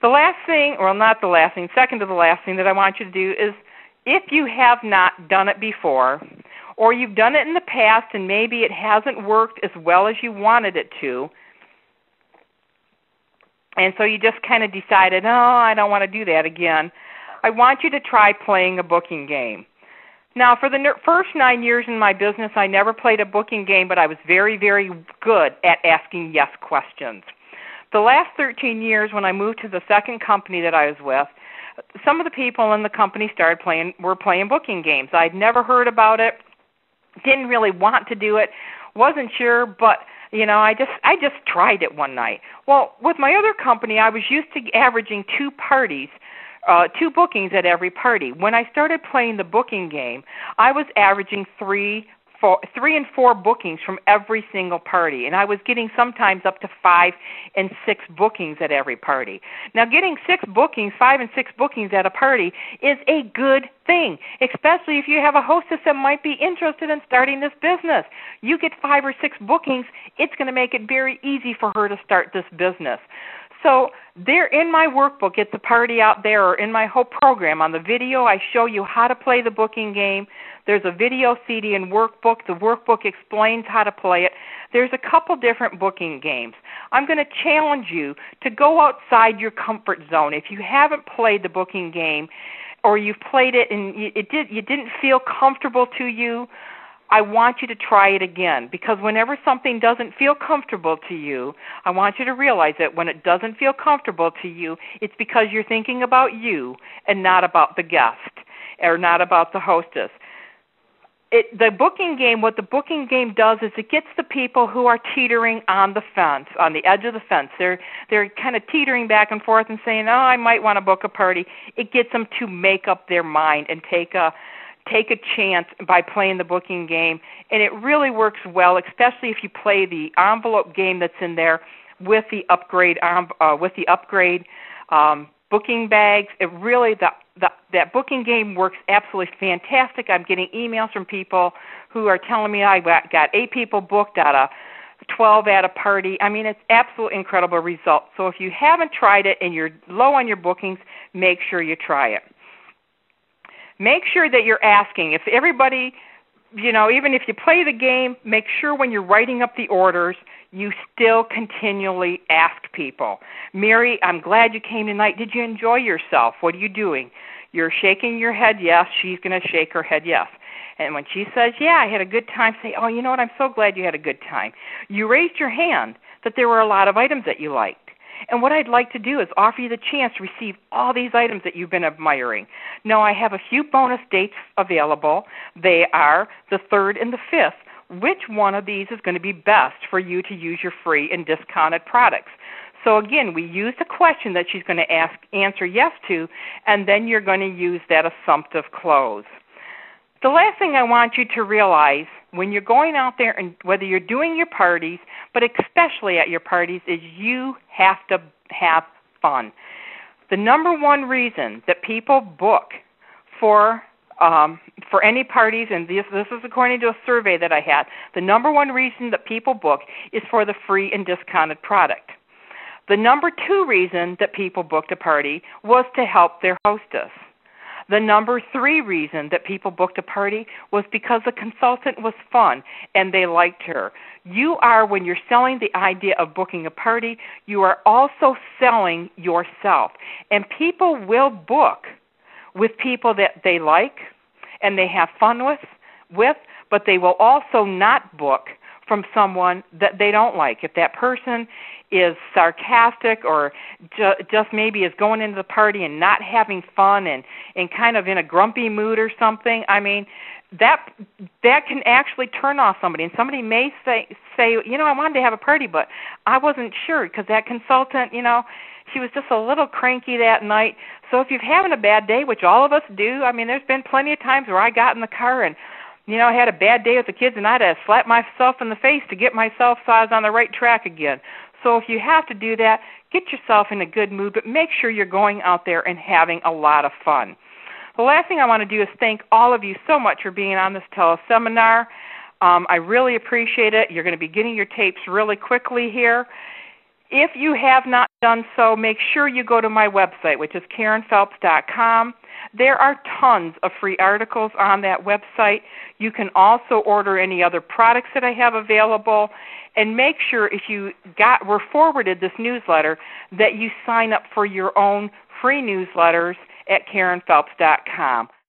The last thing, well, not the last thing, second to the last thing that I want you to do is, if you have not done it before, or you've done it in the past and maybe it hasn't worked as well as you wanted it to, and so you just kind of decided, oh, I don't want to do that again, I want you to try playing a booking game. Now, for the first 9 years in my business, I never played a booking game, but I was very, very good at asking yes questions. The last 13 years, when I moved to the second company that I was with, some of the people in the company were playing booking games. I'd never heard about it, didn't really want to do it, wasn't sure, but I just tried it one night. Well, with my other company, I was used to averaging 2 bookings at every party. When I started playing the booking game, I was averaging 3 and 4 bookings from every single party, and I was getting sometimes up to 5 and 6 bookings at every party. Now, getting 5 and 6 bookings at a party is a good thing, especially if you have a hostess that might be interested in starting this business. You get 5 or 6 bookings, it's going to make it very easy for her to start this business. So there in my workbook at the party out there, or in my whole program, on the video, I show you how to play the booking game. There's a video CD and workbook. The workbook explains how to play it. There's a couple different booking games. I'm going to challenge you to go outside your comfort zone. If you haven't played the booking game, or you've played it and you didn't feel comfortable to you, I want you to try it again, because whenever something doesn't feel comfortable to you, I want you to realize that when it doesn't feel comfortable to you, it's because you're thinking about you and not about the guest or not about the hostess. The booking game, what the booking game does is it gets the people who are teetering on the fence, on the edge of the fence. They're kind of teetering back and forth and saying, oh, I might want to book a party. It gets them to make up their mind and take a chance by playing the booking game, and it really works well, especially if you play the envelope game that's in there with the upgrade booking bags. It really that booking game works absolutely fantastic. I'm getting emails from people who are telling me I got 8 people booked out of 12 at a party. I mean, it's absolutely incredible result. So if you haven't tried it and you're low on your bookings, make sure you try it. Make sure that you're asking. If everybody, even if you play the game, make sure when you're writing up the orders, you still continually ask people. Mary, I'm glad you came tonight. Did you enjoy yourself? What are you doing? You're shaking your head yes. She's going to shake her head yes. And when she says, yeah, I had a good time, say, oh, you know what, I'm so glad you had a good time. You raised your hand that there were a lot of items that you liked. And what I'd like to do is offer you the chance to receive all these items that you've been admiring. Now, I have a few bonus dates available. They are the 3rd and the 5th. Which one of these is going to be best for you to use your free and discounted products? So, again, we use the question that she's going to answer yes to, and then you're going to use that assumptive close. The last thing I want you to realize when you're going out there, and whether you're doing your parties, but especially at your parties, is you have to have fun. The number one reason that people book for any parties, and this is according to a survey that I had, the number one reason that people book is for the free and discounted product. The number 2 reason that people booked a party was to help their hostess. The number 3 reason that people booked a party was because the consultant was fun and they liked her. You are, when you're selling the idea of booking a party, you are also selling yourself. And people will book with people that they like and they have fun with, but they will also not book from someone that they don't like. If that person is sarcastic or just maybe is going into the party and not having fun and kind of in a grumpy mood or something, I mean, that can actually turn off somebody. And somebody may say, I wanted to have a party, but I wasn't sure because that consultant, she was just a little cranky that night. So if you're having a bad day, which all of us do, I mean, there's been plenty of times where I got in the car and I had a bad day with the kids, and I had to slap myself in the face to get myself so I was on the right track again. So if you have to do that, get yourself in a good mood, but make sure you're going out there and having a lot of fun. The last thing I want to do is thank all of you so much for being on this teleseminar. I really appreciate it. You're going to be getting your tapes really quickly here. If you have not done so, make sure you go to my website, which is KarenPhelps.com. There are tons of free articles on that website. You can also order any other products that I have available. And make sure if you were forwarded this newsletter that you sign up for your own free newsletters at KarenPhelps.com.